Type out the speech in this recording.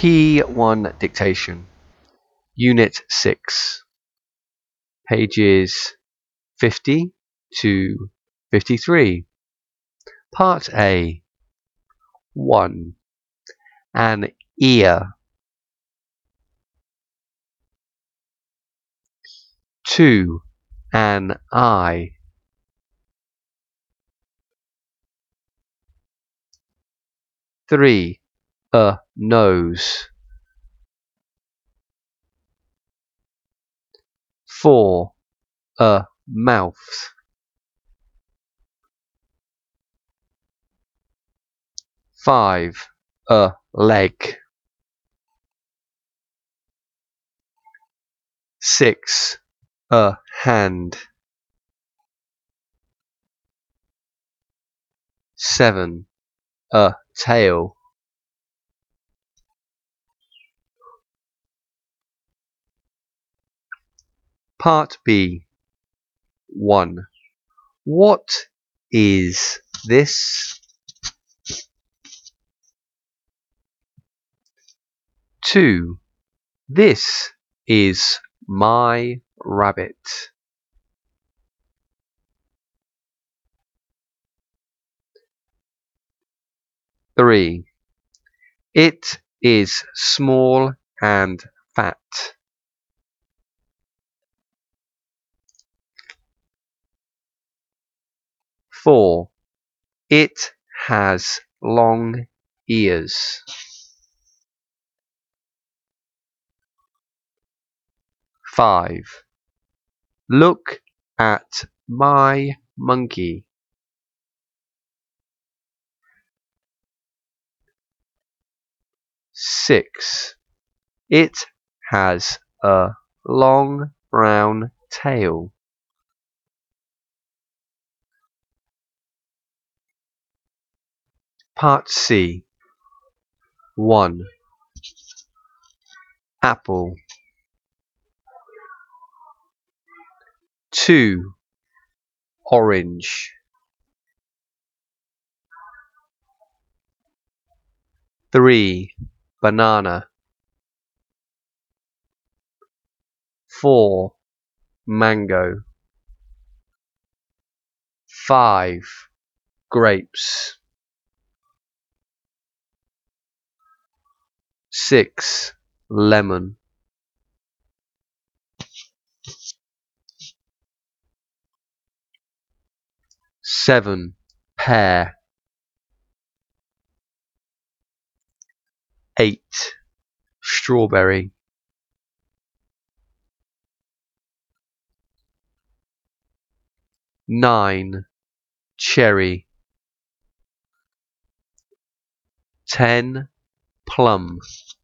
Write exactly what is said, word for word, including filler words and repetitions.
P one Dictation, Unit six, pages fifty to fifty-three. Part A. one. An ear. two. An eye. three. A nose. four. A mouth. five. A leg. six. A hand. seven. A tail. Part B. one. What is this? two. This is my rabbit. three. It is small and fat. four. It has long ears. five. Look at my monkey. six. It has a long brown tail. Part C. one. Apple. two. Orange. three. Banana. four. Mango. five. Grapes. six. Lemon. seven. Pear. eight. Strawberry. nine. Cherry. ten. Plum.